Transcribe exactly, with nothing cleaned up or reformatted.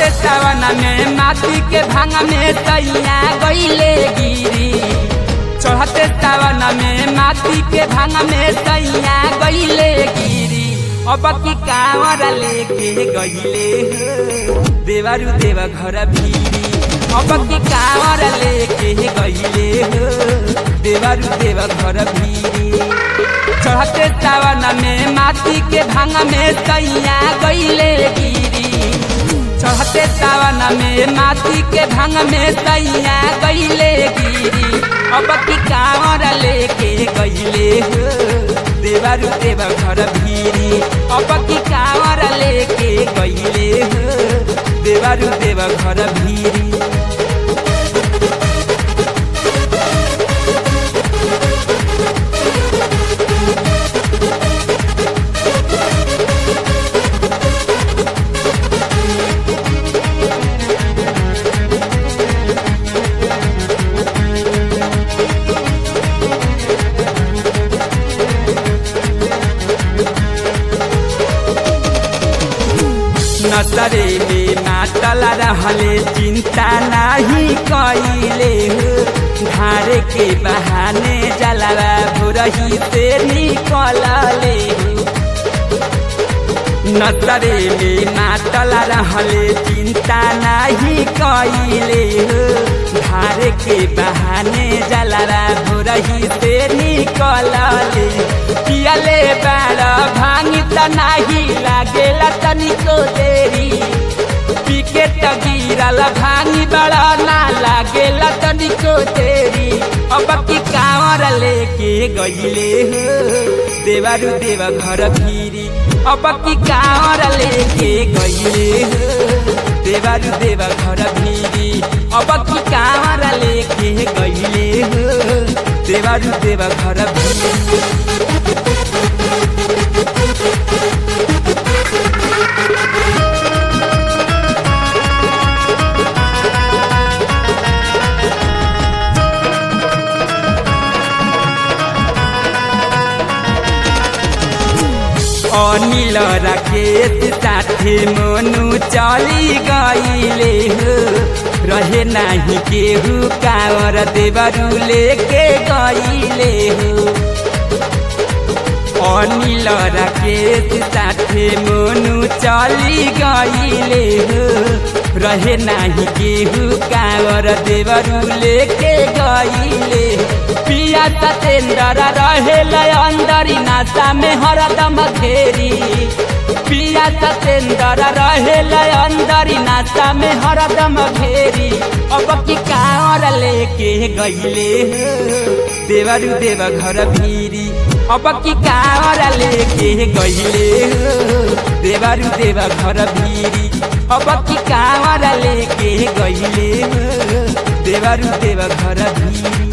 सावन में माटी के भांग में सैया गईले गिरी। चढ़ते सावन में माटी के भांग में सैया गईले गिरी। अब की कांवर लेके गईले हो देवरु देव घर भीरी। अब की कांवर लेके गईले हो देवरु देव घर भीरी। चढ़ते सावन में माटी के भांग में सैया गईले गिरी। चढ़ते सावन में माटी के भांग में सैया गईले गिरी। अब की कांवर लेके गईले हो देवरु देव घर भीरी। अब की कांवर लेके गईले हो देवरु देव घर भीरी। नसरे में नाटल रहले चिंता नहीं कइले हो। धारे के बहाने जलवा भोरही से निकलले हो। नसरे में नाटल रहले चिंता नहीं कइले हो। धारे के बहाने जलवा भोरही से निकलले। पियले बाड़ा भांगी त नाही लागेला तनिको देरी। पीके त गिरल भांगी बड़ा ना लागेला तनिको देरी। अब की कांवर लेके गईले हो देवरु देव घर भीरी। अब की कांवर लेके गईले हो देवरु देव घर भीरी। अब की कांवर लेके गईले हो देवरु देव घर भीरी। अनिल राकेश साथे मनु चली गईले हो। रहे नाही केहू कांवर देवरु लेके गईले हो। अनिल राकेश साथे मनु चली गईले हो। रहे नाही केहू कांवर देवरु लेके गईले। पिया सतेंद्र रहेला अंदरी नासा में हरदम घेरी। पिया सतेंद्र रहेला अंदरी नासा में हरदम घेरी। अब की कांवर लेके गईले हो देवरु देव घर भीरी। अब की कांवर लेके गईले हो देवरु देव घर भीरी। अब की कांवर लेके गईले हो देवरु देव घर भीरी।